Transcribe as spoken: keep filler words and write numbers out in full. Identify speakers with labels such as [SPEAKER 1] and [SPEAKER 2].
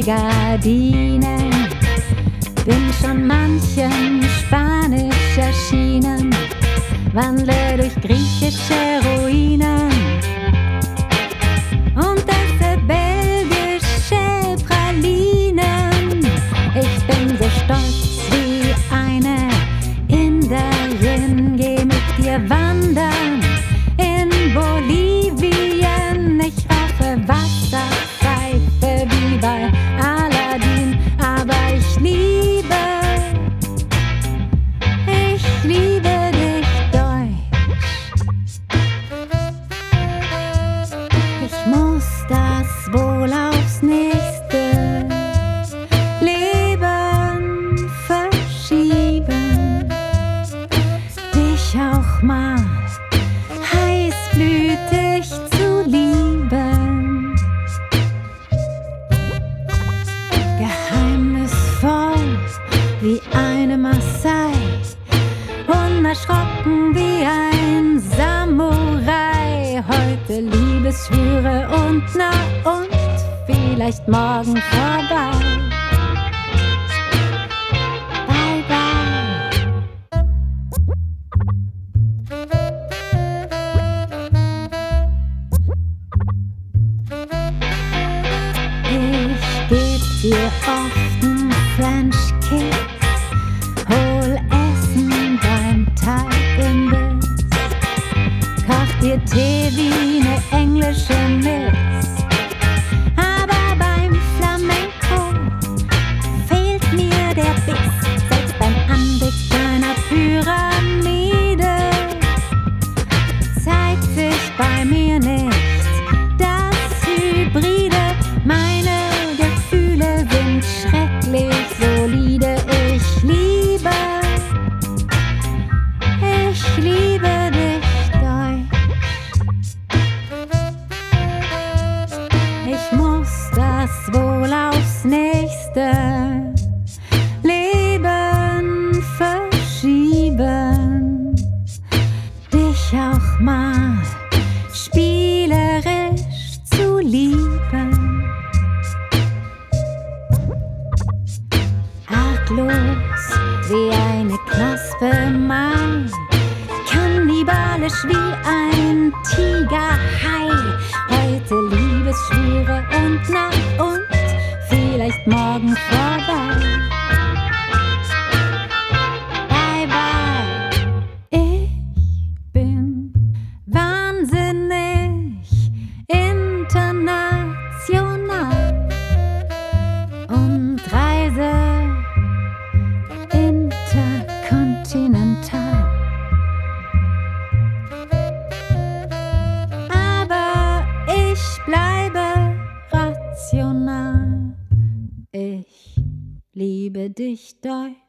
[SPEAKER 1] Gardinen. Bin schon manchem Spanisch erschienen, wandle durch griechische Ruinen und esse belgische Pralinen. Ich bin so stolz wie eine Inderin, geh mit dir wandern in Bolivien. Ich rauche Wasserpfeife wie bei Aladdin, aber ich liebe, ich liebe dich deutsch. Ich muss das wohl aufs nächste Leben verschieben, dich auch mal heißblütig zu lieben. Geheimnisvoll wie eine Maasai, unerschrocken wie ein Samurai. Heute Liebesschwüre und na und vielleicht morgen vorbei. Bye bye. Ich geb dir oft nen French Kiss, hol Essen beim Thai-Imbiss, koch dir Tee wie ne englische Miss. Aber beim Flamenco fehlt mir der Biss, selbst beim Anblick deiner Pyramide zeigt sich bei mir nicht das Hybride. Meine Gefühle sind schrecklich solide. Ich liebe, ich liebe dich deutsch. Ich muss das wohl aufs nächste Leben verschieben, dich auch mal spielerisch zu lieben. Arglos wie eine Knospe Mai, kannibalisch wie ein Tigerhai. Heute Liebesschwüre und na und vielleicht morgen vorbei. Bye bye. Ich bin wahnsinnig international und reise interkontinental. Aber ich bleibe rational. Ich liebe dich deutsch.